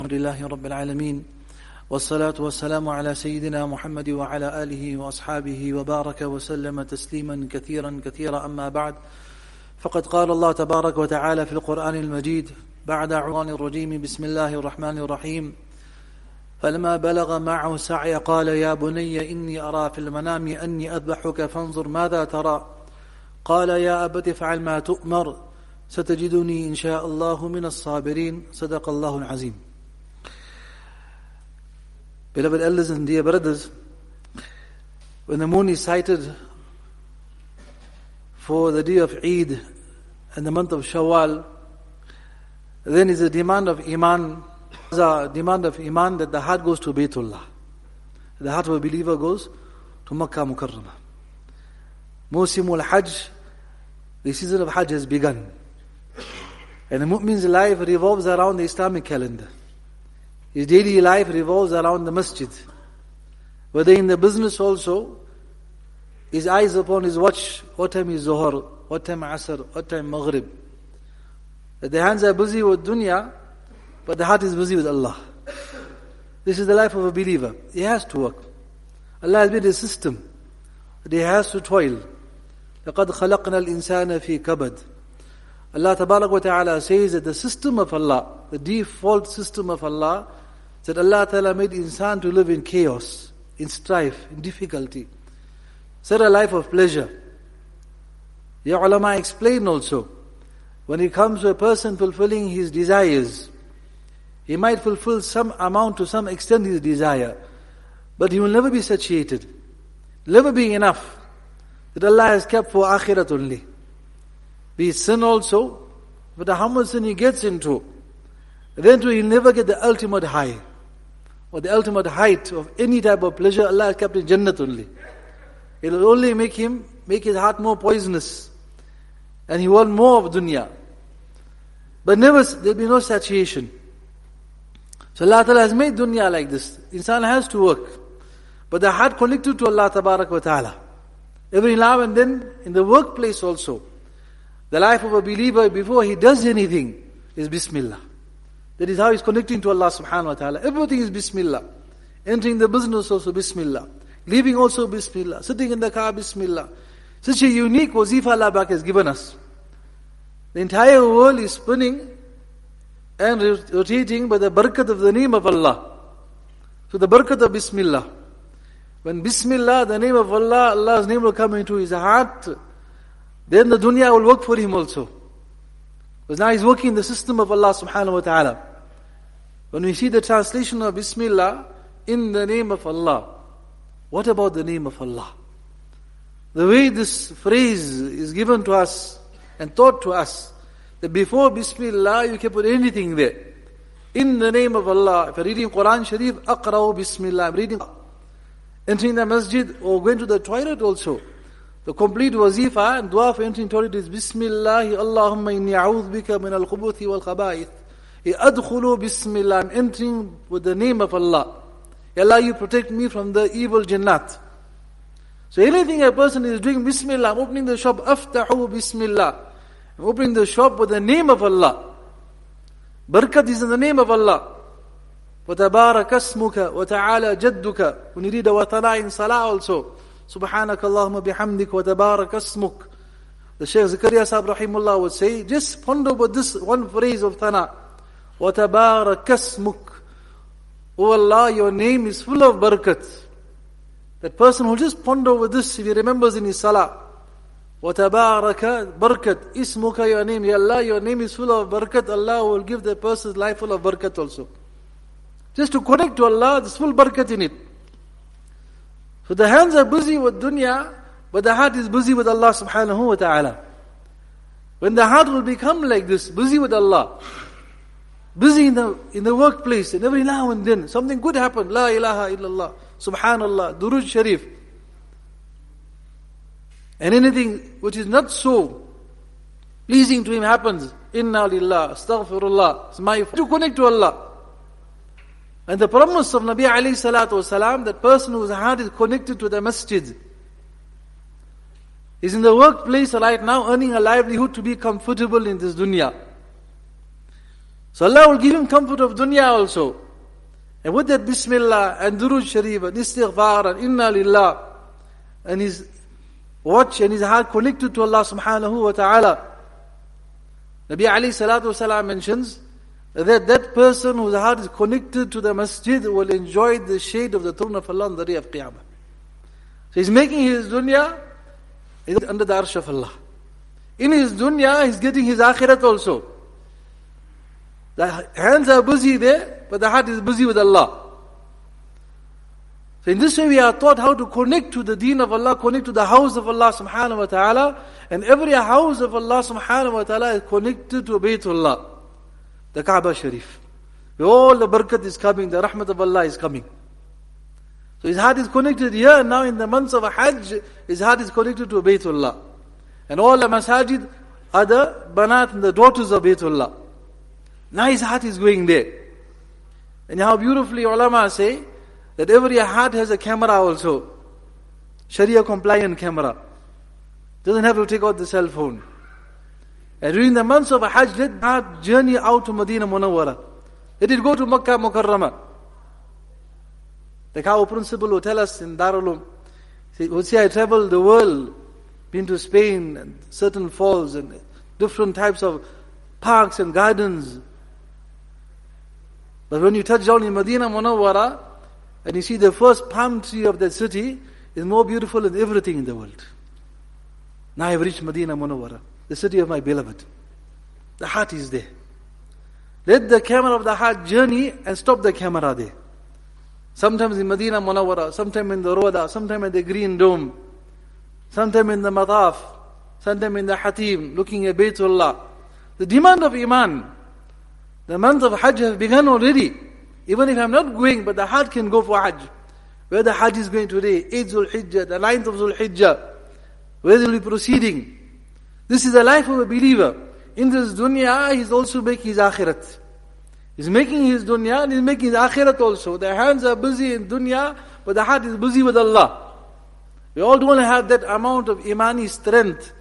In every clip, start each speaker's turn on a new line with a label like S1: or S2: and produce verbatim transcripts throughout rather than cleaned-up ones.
S1: Alhamdulillahi Rabbil Alameen. والصلاة والسلام على سيدنا محمد وعلى آله وأصحابه وبارك وسلم تسليما كثيرا كثيرا أما بعد فقد قال الله تبارك وتعالى في القرآن المجيد بعد أعوذ الرجيم بسم الله الرحمن الرحيم فلما بلغ معه السعي قال يا بني إني أرى في المنام أني أذبحك فانظر ماذا ترى قال يا أبت افعل ما تؤمر ستجدني إن شاء الله من الصابرين صدق الله العظيم. Beloved elders and dear brothers, when the moon is sighted for the day of Eid and the month of Shawwal, then is a demand of Iman, a demand of Iman that the heart goes to Baytullah. The heart of a believer goes to Makkah Mukarramah. Musimul Hajj, the season of Hajj has begun. And the mu'min's life revolves around the Islamic calendar. His daily life revolves around the masjid. Whether in the business also, his eyes upon his watch, what time is Zuhr, what time Asr, what time Maghrib. That the hands are busy with dunya, but the heart is busy with Allah. This is the life of a believer. He has to work. Allah has made a system that he has to toil. لَقَدْ خَلَقْنَا الْإِنسَانَ فِي كَبَدٍ. Allah Tabarak wa Ta'ala says that the system of Allah, the default system of Allah, that Allah Ta'ala made insan to live in chaos, in strife, in difficulty. Set a life of pleasure. The ulama explain also, when it comes to a person fulfilling his desires, he might fulfill some amount to some extent his desire, but he will never be satiated, never be enough, that Allah has kept for akhirat only. Be it sin also, but how much sin he gets into, then too he'll never get the ultimate high, or the ultimate height of any type of pleasure. Allah has kept in Jannat only. It will only make him, make his heart more poisonous, and he want more of dunya. But never, there'll be no satiation. So Allah Ta'ala has made dunya like this. Insan has to work, but the heart connected to Allah Tabarak wa Ta'ala. Every now and then, in the workplace also, the life of a believer before he does anything is Bismillah. That is how he's connecting to Allah subhanahu wa ta'ala. Everything is Bismillah. Entering the business also Bismillah. Leaving also Bismillah. Sitting in the car Bismillah. Such a unique wazifa Allah Bak has given us. The entire world is spinning and rotating by the barakat of the name of Allah. So the barakat of Bismillah. When Bismillah, the name of Allah, Allah's name will come into his heart, then the dunya will work for him also. Because now he's working in the system of Allah subhanahu wa ta'ala. When we see the translation of Bismillah, in the name of Allah, what about the name of Allah? The way this phrase is given to us and taught to us, that before Bismillah you can put anything there. In the name of Allah, if you're reading Quran Sharif, Aqra'u Bismillah, I'm reading, entering the masjid or going to the toilet also. The complete wazifa and dua for entering toilet is Bismillah, Allahumma inni a'udhu bika min al-khubuthi wal-khaba'ith. Adkhulu Bismillah, I'm entering with the name of Allah. Ya Allah, you protect me from the evil jannat. So anything a person is doing, Bismillah, I'm opening the shop, Aftahu Bismillah. I'm opening the shop with the name of Allah. Barakat is in the name of Allah. وَتَبَارَكَ اسْمُكَ وَتَعَالَى جَدُّكَ. When you read the watala in salah also, Subhanaka Allahumma bihamdik wa tabarak asmuk. The Shaykh Zakaria Sahib Rahimullah would say, just ponder over this one phrase of Thana. Wa tabarak asmuk. Oh Allah, your name is full of barakat. That person will just ponder over this if he remembers in his salah. Wa tabaraka barakat. Ismuka, your name. Ya Allah, your name is full of barakat. Allah will give the person's life full of barakat also. Just to connect to Allah, there's full barakat in it. So the hands are busy with dunya, but the heart is busy with Allah subhanahu wa ta'ala. When the heart will become like this, busy with Allah, busy in the in the workplace, and every now and then something good happen, La ilaha illallah, subhanallah, Durood Sharif, and anything which is not so pleasing to him happens, Inna lillah, astaghfirullah, it's my to connect to Allah. And the promise of Nabi alayhi salatu wasalam, that person whose heart is connected to the masjid, is in the workplace right now earning a livelihood to be comfortable in this dunya. So Allah will give him comfort of dunya also. And with that Bismillah and Durood Sharif and Istighfar and Inna Lillah and his watch and his heart connected to Allah subhanahu wa ta'ala, Nabi alayhi salatu wasalam mentions that that person whose heart is connected to the masjid will enjoy the shade of the throne of Allah on the day of Qiyamah. So he's making his dunya under the arsh of Allah. In his dunya, he's getting his akhirat also. The hands are busy there, but the heart is busy with Allah. So in this way we are taught how to connect to the deen of Allah, connect to the house of Allah subhanahu wa ta'ala. And every house of Allah subhanahu wa ta'ala is connected to Baytullah, the Kaaba Sharif. Where all the barakat is coming, the rahmat of Allah is coming. So his heart is connected here, and now in the months of Hajj, his heart is connected to Baytullah. And all the masajid are the banat and the daughters of Baytullah. Now his heart is going there. And how beautifully ulama say that every heart has a camera also. Sharia compliant camera. Doesn't have to take out the cell phone. And during the months of Hajj, let the heart journey out to Medina Munawwara. Let it go to Makkah Mukarramah. Like our principal will tell us in Darul Uloom, would say, I traveled the world, been to Spain and certain falls and different types of parks and gardens. But when you touch down in Medina Munawwara and you see the first palm tree of that city is more beautiful than everything in the world. Now I have reached Medina Munawwara, the city of my beloved. The heart is there. Let the camera of the heart journey and stop the camera there. Sometimes in Medina Munawwara, sometimes in the Roda, sometimes in the Green Dome, sometimes in the Mataf, sometimes in the Hatim, looking at Baytullah. The demand of Iman, the month of Hajj has begun already. Even if I'm not going, but the heart can go for Hajj. Where the Hajj is going today, eighth Zul Hijjah, the ninth of Zul Hijjah, where they will be proceeding. This is the life of a believer. In this dunya, he's also making his akhirat. He's making his dunya and he's making his akhirat also. The hands are busy in dunya, but the heart is busy with Allah. We all don't have that amount of imani strength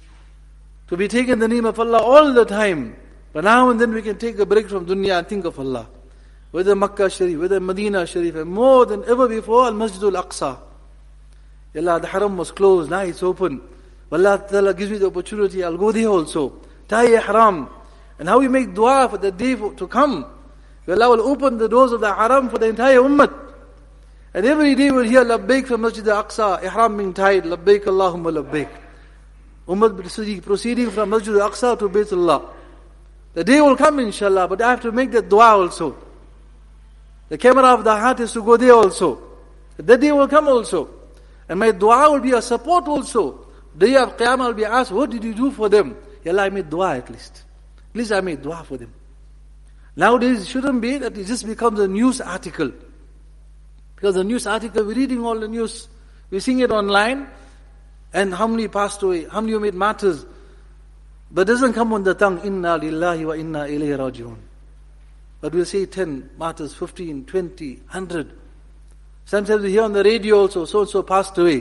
S1: to be taking the name of Allah all the time. But now and then we can take a break from dunya and think of Allah. Whether Makkah Sharif, whether Medina Sharif, and more than ever before, Al-Masjid Al-Aqsa. Allah, the Haram was closed, now it's open. Allah Ta'ala gives me the opportunity, I'll go there also. Tie ihram. And how we make dua for the day for, to come. Allah will open the doors of the Haram for the entire ummah. And every day we'll hear Labbaik from Masjid Al-Aqsa, ihram being tied, Labbaik Allahumma Labbaik. Ummah proceeding from Masjid Al-Aqsa to Baytullah. The day will come inshallah, but I have to make that dua also. The camera of the heart is to go there also. That day will come also. And my dua will be a support also. Day of Qiyamah will be asked, what did you do for them? Ya Allah, I made dua at least. At least I made dua for them. Nowadays it shouldn't be that it just becomes a news article. Because the news article, we're reading all the news, we're seeing it online, and how many passed away, how many made martyrs. But it doesn't come on the tongue, Inna lillahi wa inna ilayhi raji'un. But we'll say ten martyrs, fifteen, twenty, one hundred. Sometimes we hear on the radio also, so-and-so passed away.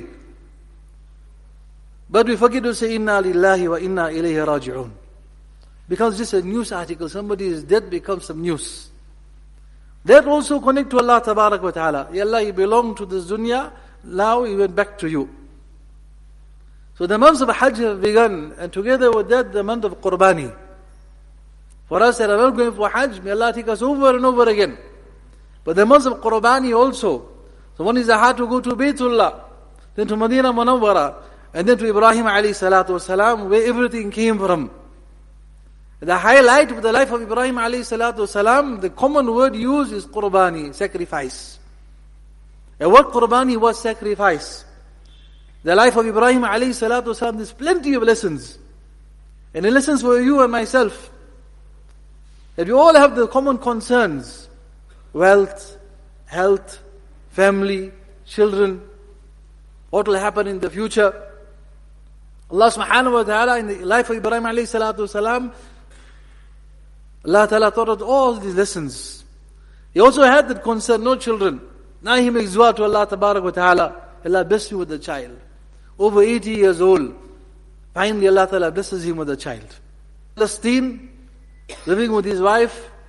S1: But we forget to say, Inna lillahi wa inna ilayhi raji'un. Becomes just a news article, somebody is dead, becomes some news. That also connect to Allah Tabarak wa Ta'ala. Ya Allah, you belong to this dunya, now He went back to you. So the months of Hajj have begun, and together with that, the month of Qurbani. For us that are not going for Hajj, may Allah take us over and over again. But the months of Qurbani also. So one is the heart to go to Baytullah, then to Medina Munawwara, and then to Ibrahim alayhi salatu wasalam, where everything came from. The highlight of the life of Ibrahim alayhi salatu wasalam, the common word used is Qurbani, sacrifice. And what Qurbani was sacrifice. The life of Ibrahim alayhi salatu wasalam, there's plenty of lessons. And the lessons for you and myself. That we all have the common concerns. Wealth, health, family, children. What will happen in the future. Allah subhanahu wa ta'ala, in the life of Ibrahim alayhi salatu wasalam, Allah ta'ala taught us all these lessons. He also had that concern, no children. Now he makes dua to Allah tabarak wa ta'ala. Allah bless you with a child. Over eighty years old. Finally Allah ta'ala blesses him with a child. Palestine, living with his wife,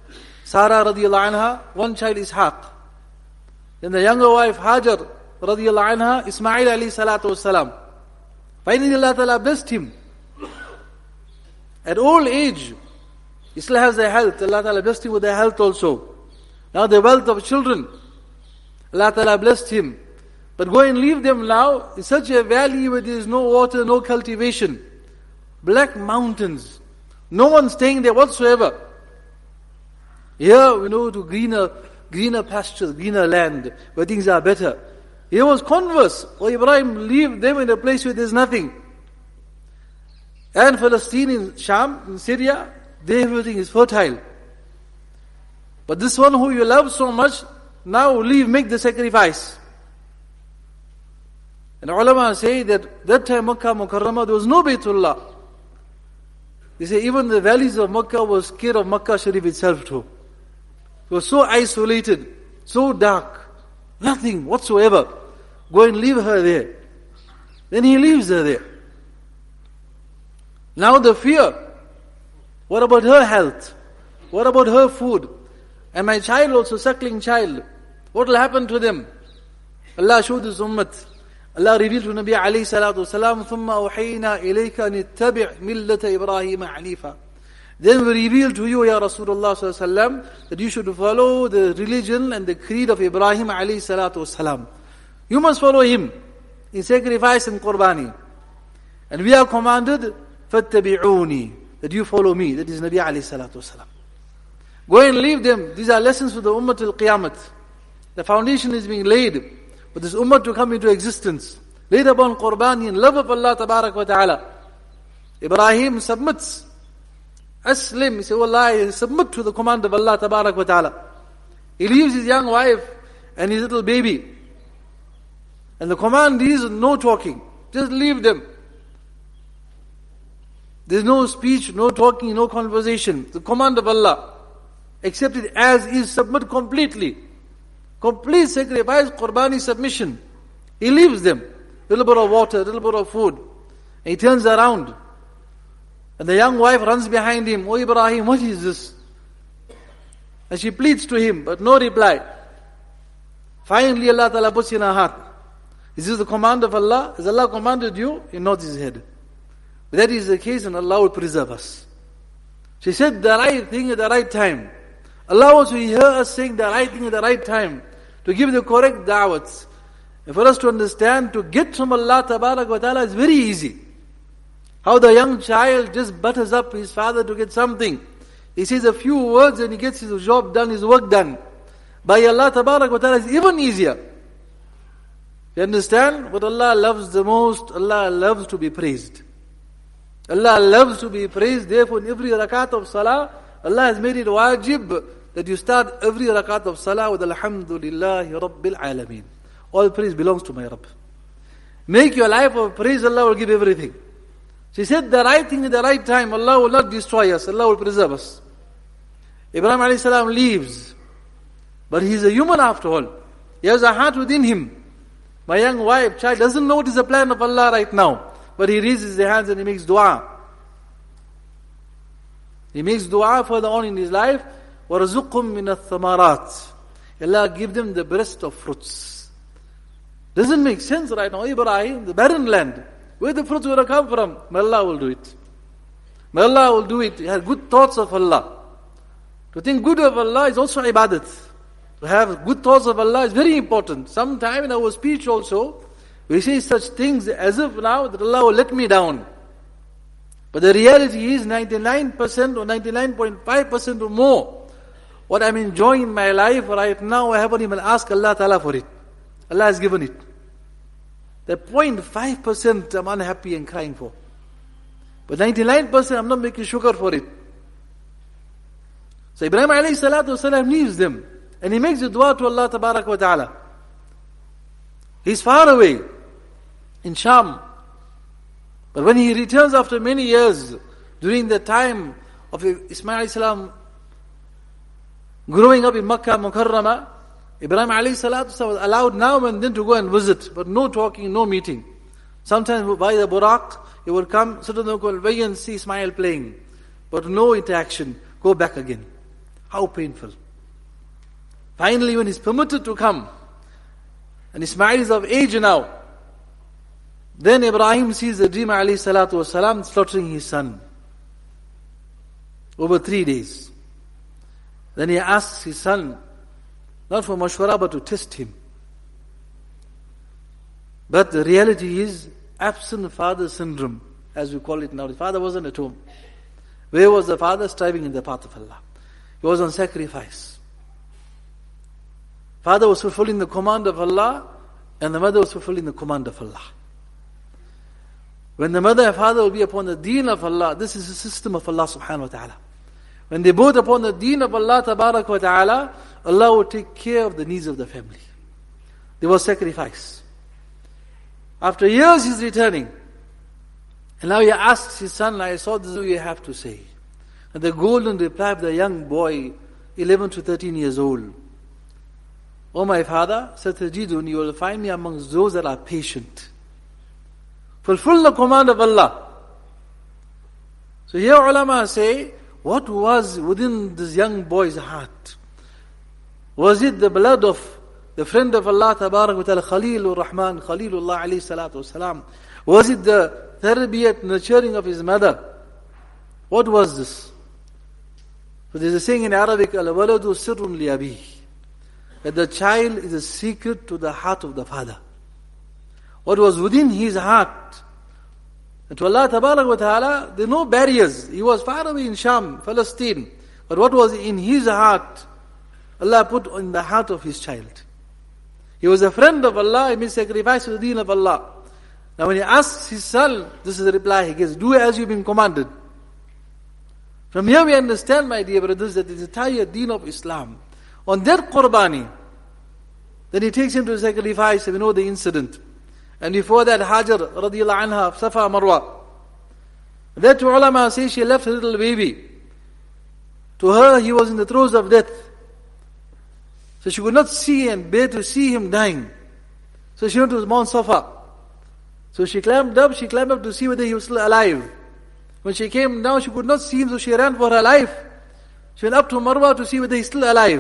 S1: Sarah radiallahu anha, one child Ishaq. Then the younger wife Hajar radiallahu anha, Ismail alayhi salatu wasalam. Finally Allah Ta'ala blessed him. At old age, he still has the health. Allah Ta'ala blessed him with the health also. Now the wealth of children, Allah Ta'ala blessed him. But go and leave them now in such a valley where there is no water, no cultivation. Black mountains. No one staying there whatsoever. Here we know to greener, greener pastures, greener land, where things are better. Here was converse. Oh Ibrahim, leave them in a place where there is nothing. And Palestine in Sham, in Syria, they everything is fertile. But this one who you love so much, now leave, make the sacrifice. And ulama say that that time Makkah Mukarramah, there was no Baytullah. They say even the valleys of Makkah was scared of Makkah Sharif itself too. It was so isolated, so dark, nothing whatsoever. Go and leave her there. Then he leaves her there. Now the fear. What about her health? What about her food? And my child also, suckling child. What will happen to them? Allah showed this ummat. Allah revealed to Nabi alayhi salatu wasalam, ثُمَّ أُوحَيْنَا إِلَيْكَ أَنِ اتَّبِعْ مِلَّةَ إِبْرَاهِيمَ حَنِيفًا. Then we revealed to you, Ya Rasulullah sallallahu alaihi wasallam, that you should follow the religion and the creed of Ibrahim alayhi salatu wasalam. You must follow him in sacrifice and qurbani. And we are commanded, فَاتَّبِعُونِي, that you follow me. That is Nabi alayhi salatu wasalam. Go and leave them. These are lessons for the ummah till Qiyamah. The foundation is being laid for this ummah to come into existence. Laid upon qurbani and love of Allah tabarak wa ta'ala. Ibrahim submits. Aslim, he said, Allah, I submit to the command of Allah tabarak wa ta'ala. He leaves his young wife and his little baby. And the command is no talking. Just leave them. There's no speech, no talking, no conversation. The command of Allah. Accept it as is, submit completely. Complete sacrifice, qurbani submission. He leaves them. A little bit of water, a little bit of food. And he turns around. And the young wife runs behind him. Oh Ibrahim, what is this? And she pleads to him, but no reply. Finally Allah Ta'ala puts in her heart. Is this the command of Allah? Has Allah commanded you? He nods his head. If that is the case, and Allah will preserve us. She said the right thing at the right time. Allah wants to hear us saying the right thing at the right time. To give the correct da'wats. And for us to understand, to get from Allah Tabarak wa Ta'ala is very easy. How the young child just butters up his father to get something. He says a few words and he gets his job done, his work done. By Allah Tabarak wa Ta'ala is even easier. You understand? What Allah loves the most, Allah loves to be praised. Allah loves to be praised. Therefore, in every rakat of salah, Allah has made it wajib that you start every rakat of salah with Alhamdulillahi Rabbil Alameen. All praise belongs to my Rabb. Make your life of praise, Allah will give everything. She said the right thing at the right time, Allah will not destroy us, Allah will preserve us. Ibrahim alayhi salam leaves. But he is a human after all. He has a heart within him. My young wife, child, doesn't know what is the plan of Allah right now. But he raises his hands and he makes dua. He makes dua further on in his life. وَرَزُقُّمْ مِنَ الثَّمَرَاتِ. Allah give them the best of fruits. Doesn't make sense right now. Ibrahim, the barren land. Where the fruits will come from? May Allah will do it. May Allah will do it. He has good thoughts of Allah. To think good of Allah is also ibadat. To have good thoughts of Allah is very important. Sometime in our speech also, we say such things as if now that Allah will let me down. But the reality is ninety-nine percent or ninety-nine point five percent or more. What I'm enjoying in my life right now, I haven't even asked Allah Ta'ala for it. Allah has given it. The zero point five percent I'm unhappy and crying for. But ninety-nine percent I'm not making sugar for it. So Ibrahim alayhi salatu wasalam leaves them. And he makes a dua to Allah Tabarak wa Ta'ala. He's far away in Sham. But when he returns after many years, during the time of Ismail alayhi salam growing up in Makkah Mukarramah, Ibrahim alayhi salatu wasalam was allowed now and then to go and visit, but no talking, no meeting. Sometimes by the Buraq, he would come, sit on the convey and see Ismail playing, but no interaction, go back again. How painful. Finally, when he's permitted to come, and Ismail is of age now, then Ibrahim sees the dream, alayhi salatu wasalam, slaughtering his son. Over three days. Then he asks his son, not for mashwara, but to test him. But the reality is, absent father syndrome, as we call it now. The father wasn't at home. Where was the father? Striving in the path of Allah. He was on sacrifice. Father was fulfilling the command of Allah, and the mother was fulfilling the command of Allah. When the mother and father will be upon the deen of Allah, this is the system of Allah subhanahu wa ta'ala. When they both upon the deen of Allah tabarak wa ta'ala, Allah will take care of the needs of the family. There was sacrifice. After years he's returning. And now he asks his son, I saw this, what do you have to say? And the golden reply of the young boy, eleven to thirteen years old. Oh my father, Satajidun, you will find me amongst those that are patient. Fulfill the command of Allah. So here ulama say, what was within this young boy's heart? Was it the blood of the friend of Allah, Tabarak wa Ta'ala, Khalilur Rahman, Khalilullah alayhi salatu wasalam? Was it the tarbiyat, nurturing of his mother? What was this? So there's a saying in Arabic, Al-waladu sirrun li abih, that the child is a secret to the heart of the father. What was within his heart? And to Allah Tabarak wa Ta'ala, there are no barriers. He was far away in Sham, Palestine. But what was in his heart, Allah put in the heart of his child. He was a friend of Allah, he made sacrifice for the deen of Allah. Now when he asks his son, this is the reply he gives, do as you've been commanded. From here we understand, my dear brothers, that the entire deen of Islam, on that qurbani, then he takes him to sacrifice, we know the incident. And before that, Hajar radiyallahu anha, Safa Marwa. That ulama say she left her little baby. To her, he was in the throes of death. So she could not see and bear to see him dying. So she went to Mount Safa. So she climbed up, she climbed up to see whether he was still alive. When she came down, she could not see him, so she ran for her life. She went up to Marwa to see whether he's still alive.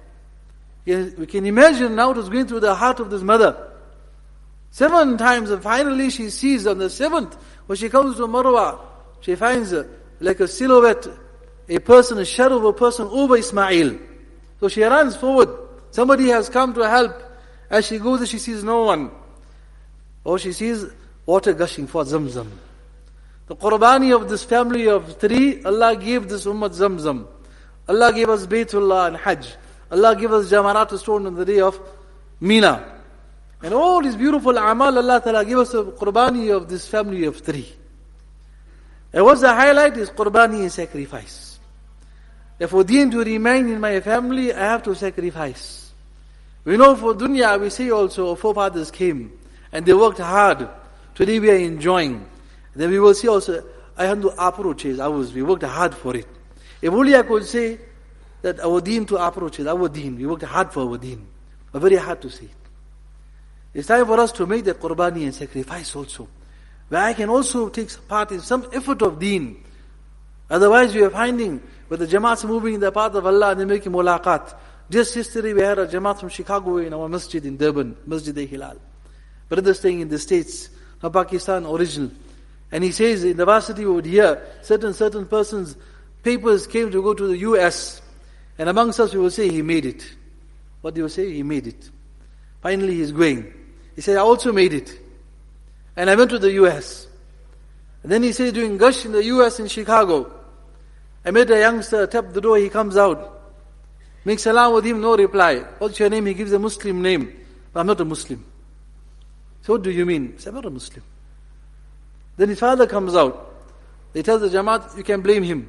S1: We can imagine now it was going through the heart of this mother. Seven times, and finally she sees on the seventh, when she comes to Marwa, she finds a, like a silhouette, a person, a shadow of a person over Ismail. So she runs forward. Somebody has come to help. As she goes, she sees no one. Or she sees water gushing for Zamzam. The qurbani of this family of three, Allah gave this ummah Zamzam. Allah gave us Baytullah and Hajj. Allah gave us Jamarat stone on the day of Mina. And all these beautiful amal, Allah Ta'ala gave us a qurbani of this family of three. And what's the highlight is qurbani and sacrifice. If for deen to remain in my family, I have to sacrifice. We know for dunya, we see also our forefathers came and they worked hard. Today we are enjoying. Then we will see also, I had to approaches ours, we worked hard for it. If only I could say that our deen to approach is our deen, we worked hard for our deen. But very hard to say it. It's time for us to make the qurbani and sacrifice also. Where I can also take part in some effort of deen. Otherwise we are finding where the Jamaats moving in the path of Allah and they're making mulaqat. Just yesterday we had a Jamaat from Chicago in our masjid in Durban, Masjid-e-Hilal. Brother staying in the States, from Pakistan original. And he says in the varsity we would hear certain, certain persons, papers came to go to the U S. And amongst us we will say he made it. What do you say? He made it. Finally he's going. He said, I also made it. And I went to the U S. And then he said, doing gush in the U S in Chicago. I met a youngster, tap the door, he comes out. Make salam with him, no reply. What's your name? He gives a Muslim name. But I'm not a Muslim. So what do you mean? I said, I'm not a Muslim. Then his father comes out. They tell the Jamaat, you can blame him.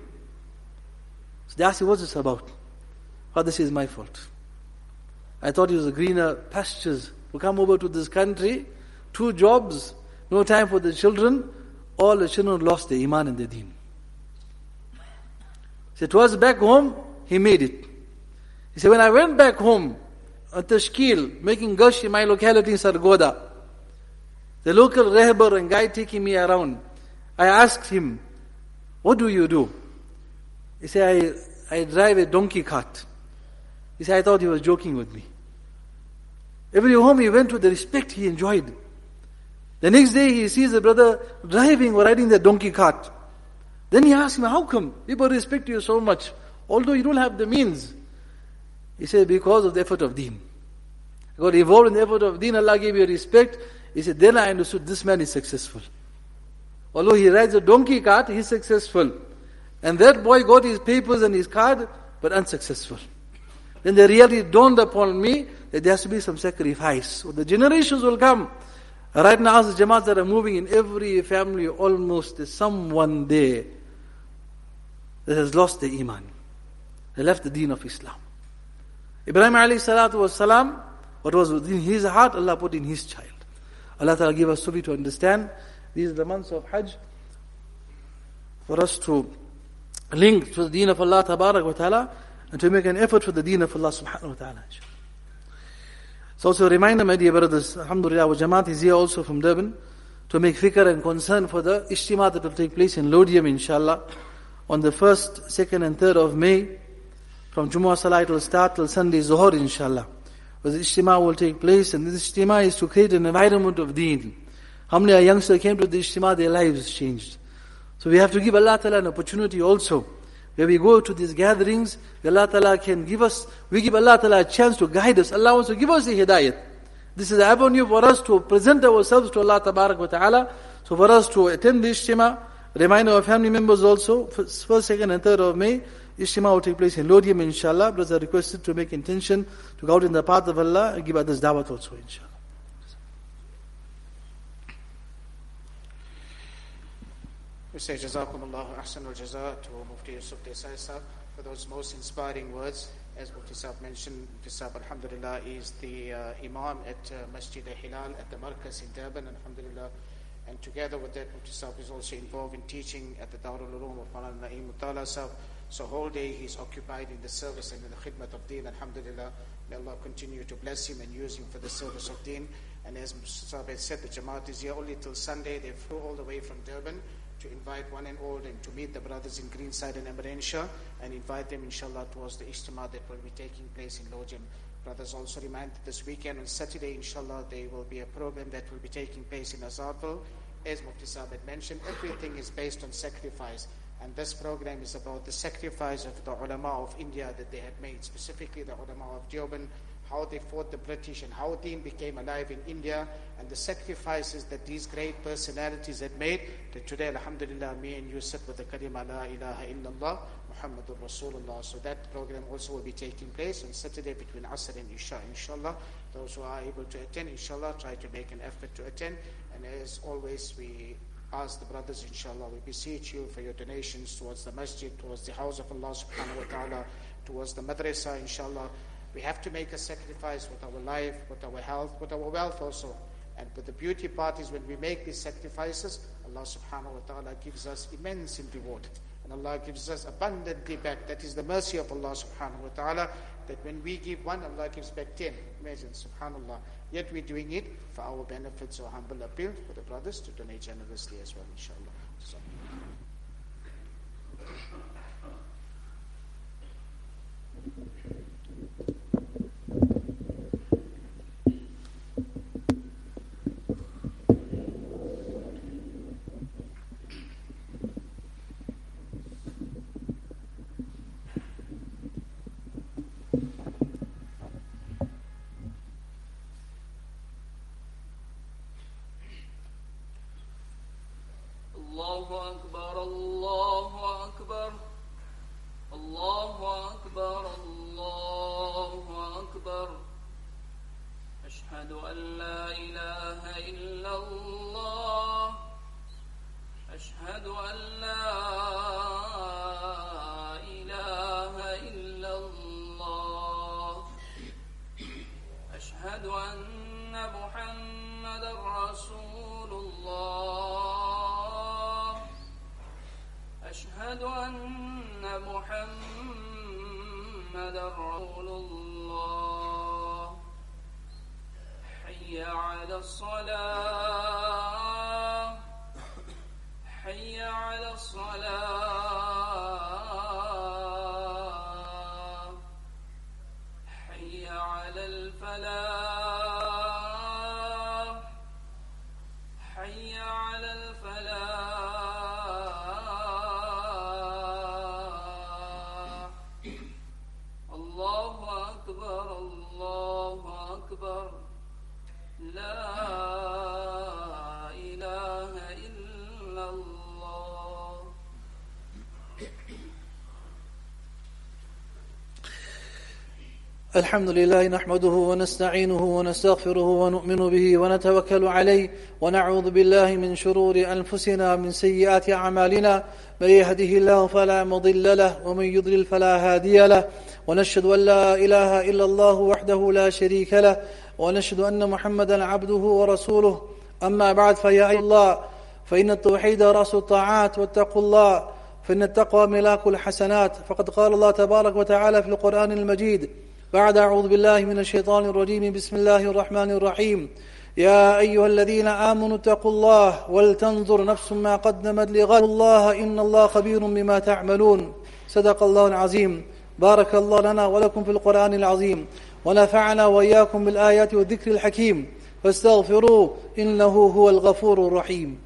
S1: So they ask him, what's this about? Father says, my fault. I thought it was a greener pastures. To come over to this country, two jobs, no time for the children, all the children lost their iman and their deen. He said, towards back home, he made it. He said, when I went back home, at Tashkil, making gush in my locality in Sargoda, the local rehbar and guy taking me around, I asked him, what do you do? He said, I drive a donkey cart. He said, I thought he was joking with me. Every home he went to, the respect he enjoyed. The next day he sees the brother driving or riding the donkey cart. Then he asked him, how come people respect you so much, although you don't have the means? He said, because of the effort of deen. I got involved in the effort of deen, Allah gave you respect. He said, then I understood this man is successful. Although he rides a donkey cart, he's successful. And that boy got his papers and his card, but unsuccessful. Then the reality dawned upon me that there has to be some sacrifice. So the generations will come. Right now, as the Jamaats that are moving in every family, almost there's someone there that has lost the Iman. They left the deen of Islam. Ibrahim alayhi salatu was salam, what was within his heart, Allah put in his child. Allah Ta'ala give us to understand. These are the months of Hajj for us to link to the deen of Allah Tabarak wa Ta'ala and to make an effort for the deen of Allah Subhanahu wa Ta'ala. So also a reminder, my dear brothers, alhamdulillah, our Jamaat is here also from Durban to make fikr and concern for the Ijtima that will take place in Lodium, inshallah, on the first, second and third of May. From Jumu'ah Salah it will start till Sunday Zuhur, inshallah. Where the Ijtima will take place, and this Ijtima is to create an environment of deen. How many youngsters came to the Ijtima, their lives changed. So we have to give Allah Ta'ala an opportunity also, where we go to these gatherings, where Allah Ta'ala can give us, we give Allah Ta'ala a chance to guide us. Allah wants to give us the hidayat. This is the avenue for us to present ourselves to Allah Tabarak wa Ta'ala. So for us to attend the Ijtima, remind our family members also, first, second and third of May, Ijtima will take place in Lodium, inshallah. Brothers are requested to make intention to go out in the path of Allah and give others da'wat also, inshallah.
S2: We say Jazakumullahu ahsanul jaza to Mufti Yusuf Desai Sahib for those most inspiring words. As Mufti Sahib mentioned, Mufti Sahib, alhamdulillah, is the uh, Imam at uh, Masjid al-Hilal at the Markaz in Durban, alhamdulillah. And together with that, Mufti Sahib is also involved in teaching at the Darul Uloom of Maulana Naeem Mutala Sahib. So whole day he's occupied in the service and in the khidmat of deen, alhamdulillah. May Allah continue to bless him and use him for the service of deen. And as Mufti Sahib had said, the Jamaat is here only till Sunday. They flew all the way from Durban to invite one and all and to meet the brothers in Greenside and Emiranshaw and invite them, inshallah, towards the Ijtima that will be taking place in Lodium. Brothers also remind that this weekend on Saturday, inshallah, there will be a program that will be taking place in Azadville. As Mufti Sahib had mentioned, everything is based on sacrifice. And this program is about the sacrifice of the ulama of India that they had made, specifically the ulama of Deoband, how they fought the British and how deen became alive in India, and the sacrifices that these great personalities had made, that today, alhamdulillah, me and you sit with the kalima la ilaha illallah, Muhammadur Rasulullah. So that program also will be taking place on Saturday between Asr and Isha, inshallah. Those who are able to attend, inshallah, try to make an effort to attend. And as always, we ask the brothers, inshallah, we beseech you for your donations towards the masjid, towards the house of Allah subhanahu wa ta'ala, towards the madrasa, inshallah. We have to make a sacrifice with our life, with our health, with our wealth also. And with the beauty part is when we make these sacrifices, Allah subhanahu wa ta'ala gives us immense in reward. And Allah gives us abundantly back. That is the mercy of Allah subhanahu wa ta'ala, that when we give one, Allah gives back ten. Imagine, subhanallah. Yet we're doing it for our benefit. So humble appeal for the brothers to donate generously as well, inshallah. So.
S3: Allahu Akbar, Allahu Akbar, Allahu Akbar, Allahu Akbar. Ashhadu an la ilaha illallah. Ashhadu an la ilaha illallah. Ashhadu anna Muhammadan Rasulullah. أشهد أن محمد رسول الله حي على الصلاة حي على الصلاة الله أكبر لا إله إلا الله.
S1: الحمد لله نحمده ونستعينه ونستغفره ونؤمن به ونتوكل عليه ونعوذ بالله من شرور أنفسنا من سيئات أعمالنا من يهده الله فلا مضل له ومن يضلل فلا هادي له ونشهد أن لا إله إلا الله وحده لا شريك له ونشهد أن محمدا عبده ورسوله. أما بعد فيا أيها الله فإن التوحيد رأس الطاعات واتقوا الله فإن التقوى ملاك الحسنات. فقد قال الله تبارك وتعالى في القرآن المجيد بعد أعوذ بالله من الشيطان الرجيم بسم الله الرحمن الرحيم يا أيها الذين آمنوا اتقوا الله ولتنظر نفس ما قدمت لغد الله إن الله خبير بما تعملون. صدق الله العظيم. بارك الله لنا ولكم في القرآن العظيم ونفعنا وإياكم بالآيات والذكر الحكيم فاستغفروه إنه هو الغفور الرحيم.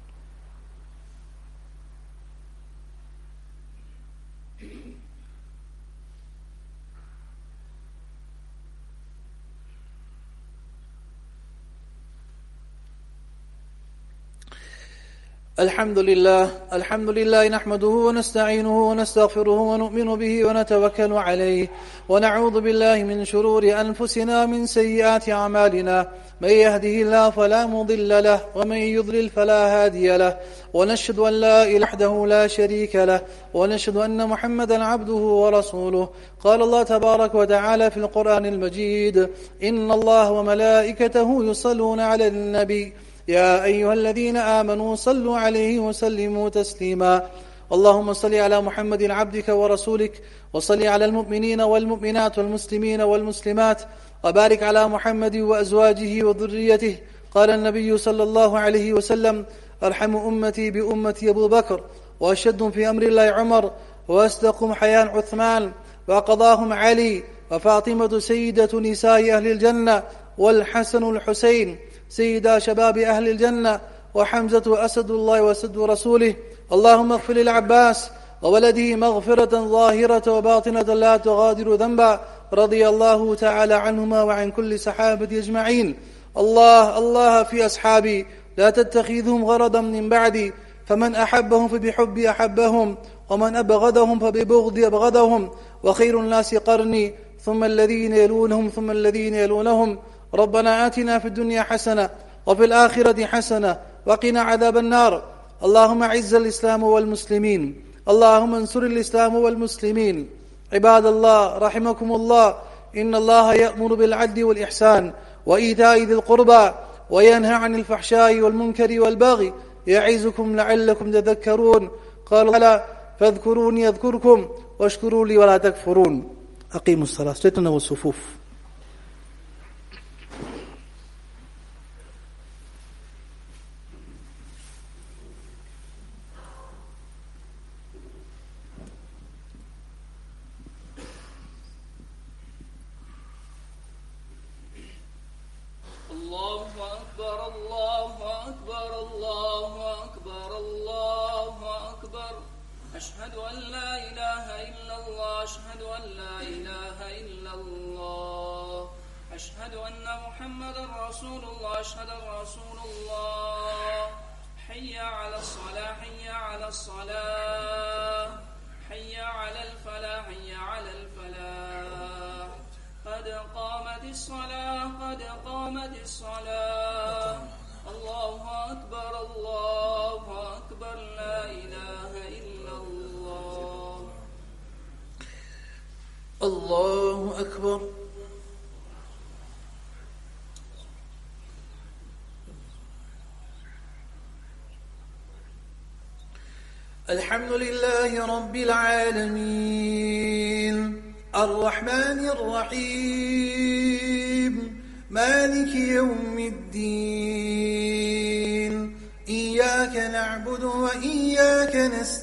S1: الحمد لله الحمد لله نحمده ونستعينه ونستغفره ونؤمن به ونتوكل عليه ونعوذ بالله من شرور أنفسنا من سيئات أعمالنا من يهده الله فلا مضل له ومن يضلل فلا هادي له ونشهد أن لا إله وحده لا شريك له ونشهد أن محمدا عبده ورسوله. قال الله تبارك وتعالى في القرآن المجيد إن الله وملائكته يصلون على النبي يا أيها الذين آمنوا صلوا عليه وسلموا تسليما. اللهم صل على محمد عبدك ورسولك وصل على المؤمنين والمؤمنات والمسلمين والمسلمات وبارك على محمد وأزواجه وذريته. قال النبي صلى الله عليه وسلم أرحم أمتي بأمتي أبو بكر وأشد في أمر الله عمر وأصدقهم حياء عثمان وقضاهم علي وفاطمة سيدة نساء أهل الجنة والحسن الحسين سيدا شباب أهل الجنة وحمزة أسد الله وأسد رسوله. اللهم اغفر للعباس وولده مغفرة ظاهرة وباطنة لا تغادر ذنبا رضي الله تعالى عنهما وعن كل صحابة أجمعين. الله الله في أصحابي لا تتخذهم غرضا من بعدي فمن أحبهم فبحبي أحبهم ومن أبغضهم فببغضي أبغضهم وخير الناس قرني ثم الذين يلونهم ثم الذين يلونهم. ربنا آتنا في الدنيا حسنة وفي الآخرة حسنة وقنا عذاب النار. اللهم أعز الإسلام والمسلمين اللهم انصر الإسلام والمسلمين. عباد الله رحمكم الله إن الله يأمر بالعدل والإحسان وإيتاء ذي القربى وينهى عن الفحشاء والمنكر والبغي يعظكم لعلكم تذكرون. قال تعالى فاذكروني يذكركم واشكروا لي ولا تكفرون. أقيموا الصلاة استووا والصفوف.
S3: أشهد أن لا إله إلا الله أشهد أن لا إله إلا الله أشهد أن محمدا رسول الله أشهد رسول الله. حي على الصلاة حي على الصلاة حي على الفلاح حي على الفلاح. قد قامت الصلاة قد قامت الصلاة. الله أكبر الله أكبر لا إله إلا الله.
S1: الله أكبر. الحمد لله رب العالمين الرحمن الرحيم مالك يوم الدين إياك نعبد وإياك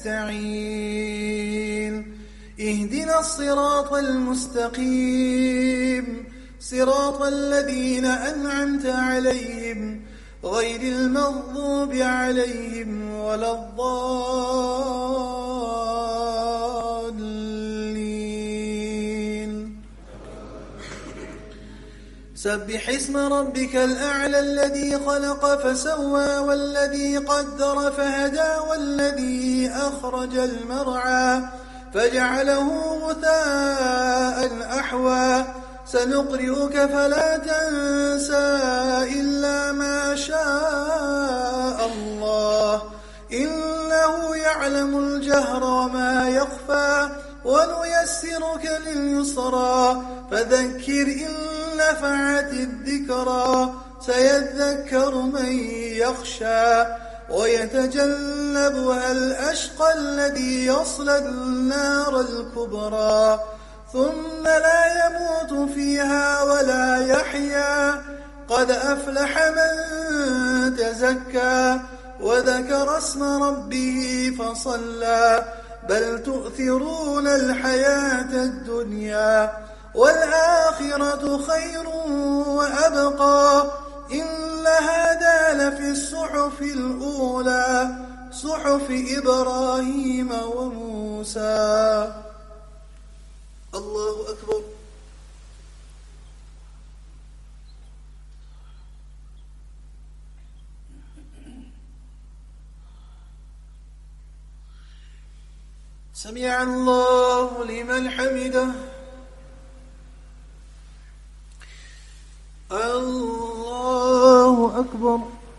S1: نستعين اهدنا الصراط المستقيم صراط الذين أنعمت عليهم غير المغضوب عليهم ولا الضالين.
S4: سبح اسم ربك الأعلى الذي خلق فسوى والذي قدر فهدى والذي أخرج المرعى فجعله غثاء أحوى سنقرئك فلا تنسى إلا ما شاء الله إنه يعلم الجهر وما يخفى ونيسرك لليسرى فذكر إن نفعت الذكرى سيذكر من يخشى ويتجنبها الأشقى الذي يصلى النار الكبرى ثم لا يموت فيها ولا يحيا قد أفلح من تزكى وذكر اسم ربه فصلى بل تؤثرون الحياة الدنيا والآخرة خير وأبقى إن هذا لفي الصحف الأولى صحف إبراهيم وموسى. الله أكبر. سمع الله لمن حمده. الله أكبر.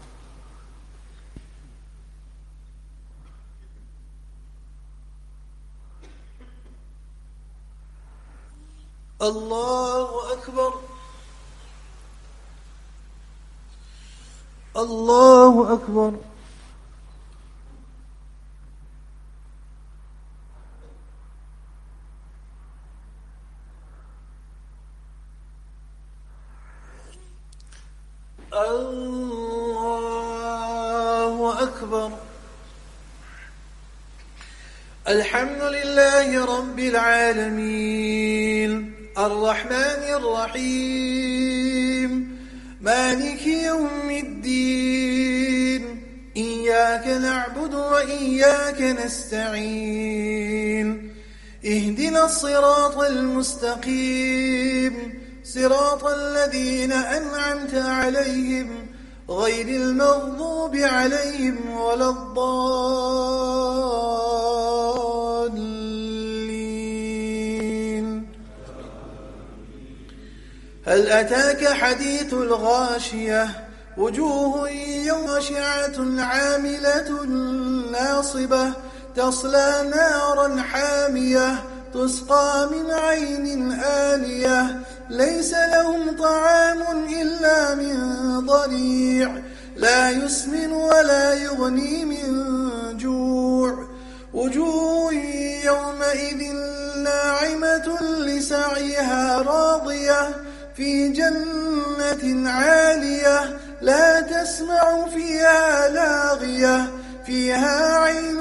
S4: الله أكبر. الله أكبر. الله أكبر. الحمد لله رب العالمين الرحمن الرحيم مالك يوم الدين إياك نعبد وإياك نستعين اهدنا الصراط المستقيم صراط الذين أنعمت عليهم غير المغضوب عليهم ولا الضالين. هل أتاك حديث الغاشية وجوه يوم خاشعة عاملة ناصبة تصلى نارا حامية تسقى من عين آنية ليس لهم طعام إلا من ضريع لا يسمن ولا يغني من جوع وجوه يومئذ ناعمة لسعيها راضية في جنة عالية لا تسمع فيها لاغية فيها عين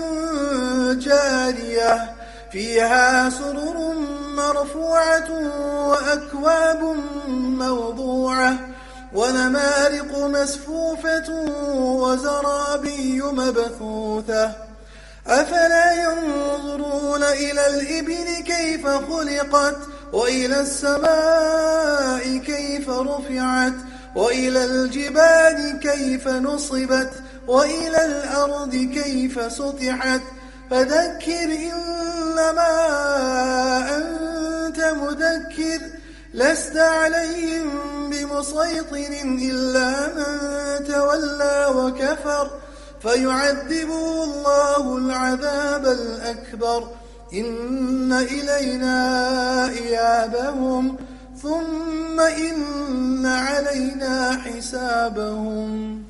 S4: جارية فيها سرر مرفوعة وأكواب موضوعة ونمارق مسفوفة وزرابي مبثوثة أفلا ينظرون إلى الإبل كيف خلقت وإلى السماء كيف رفعت وإلى الجبال كيف نصبت وإلى الأرض كيف سطحت فذكر إنما أنت مذكر لست عليهم بمسيطر إلا من تولى وكفر فيعذبه الله العذاب الأكبر إن إلينا إيابهم ثم إن علينا حسابهم.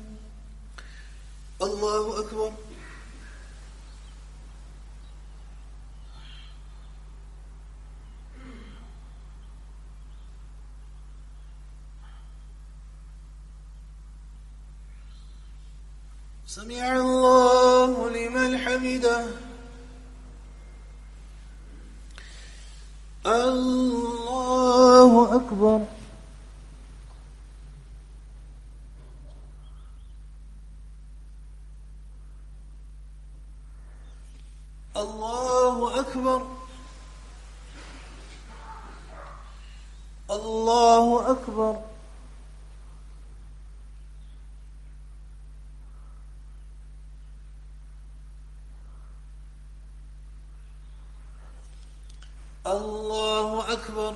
S4: الله أكبر. سمع الله لمن حمده. الله أكبر. الله أكبر. الله أكبر. الله أكبر.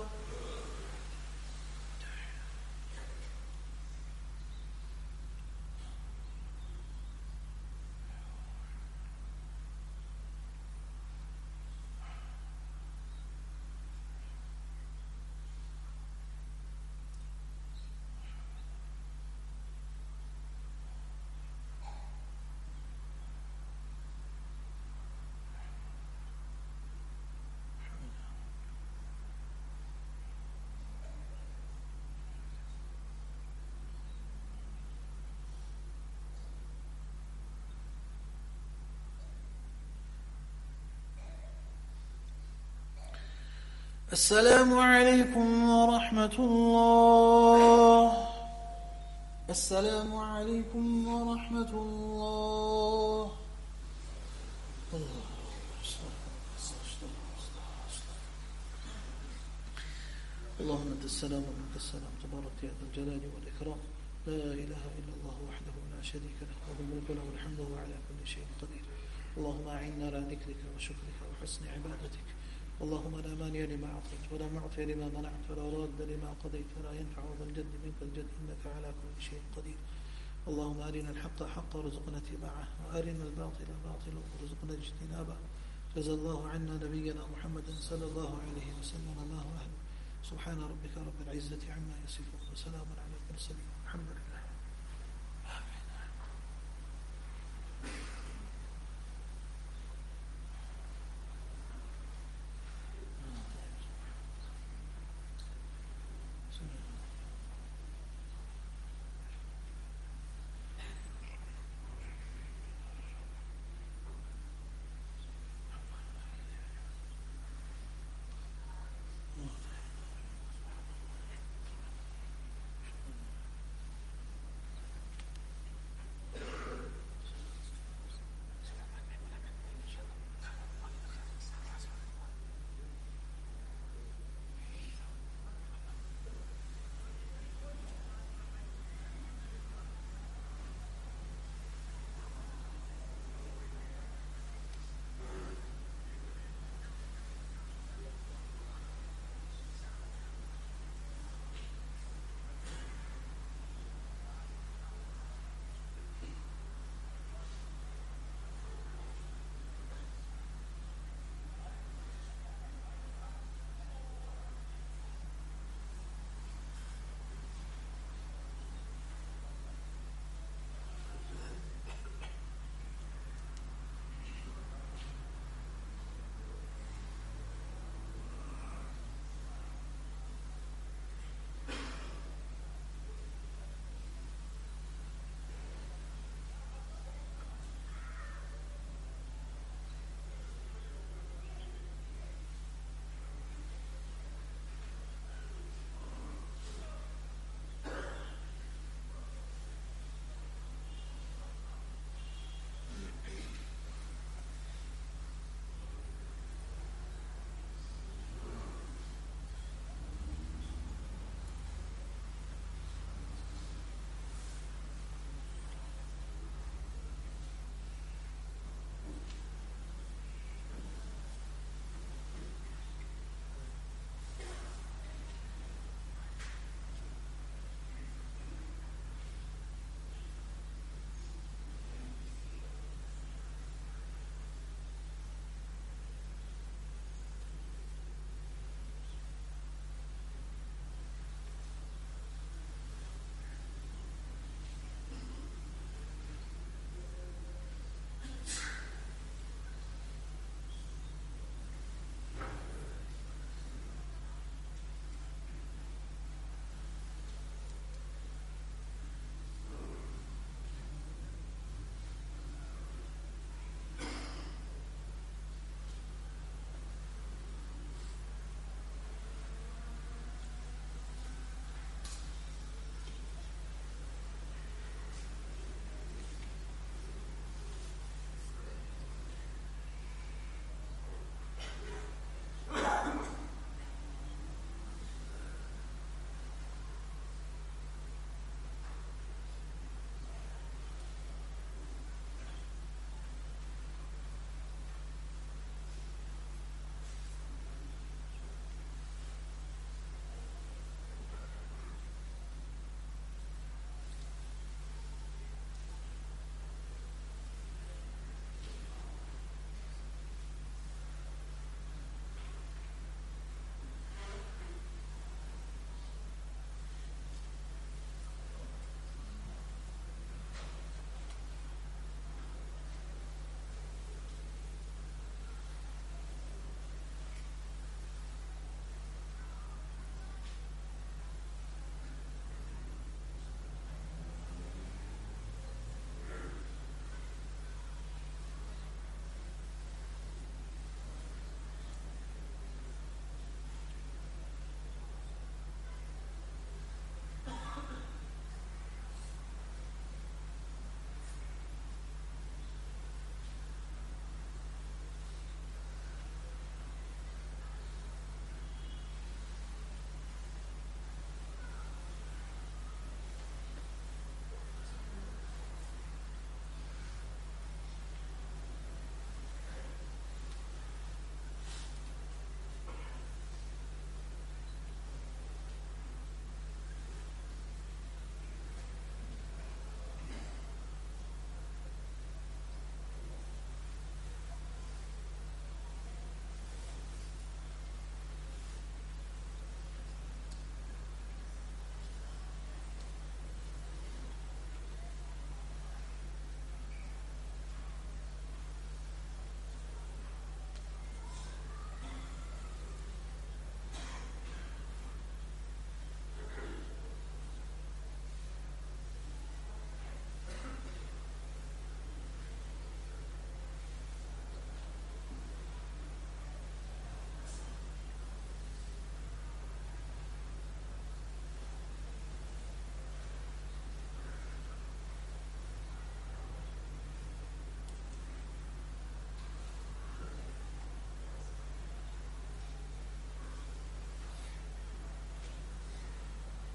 S4: السلام عليكم ورحمة الله. السلام عليكم ورحمة الله. اللهم أنت السلام ومنك السلام تبارك يا ذا الجلال والإكرام. لا إله إلا الله وحده لا شريك له له الملك وله الحمد وهو على كل شيء قدير. اللهم أعنا على ذكرك وشكرك وحسن عبادتك. اللهم لا مانع لما أعطيت ولا معطي لما منعت ولا راد لما قضيت ولا ينفع ذا الجد منك الجد إنك على كل شيء قدير. اللهم أرنا الحق حقا وارزقنا اتباعه وأرنا الباطل باطلا وارزقنا اجتنابه. جزا الله عنا نبينا محمد صلى الله عليه وسلم ما هو أهله. سبحان ربك رب العزة عما يصفون وسلام على المرسلين والحمد لله.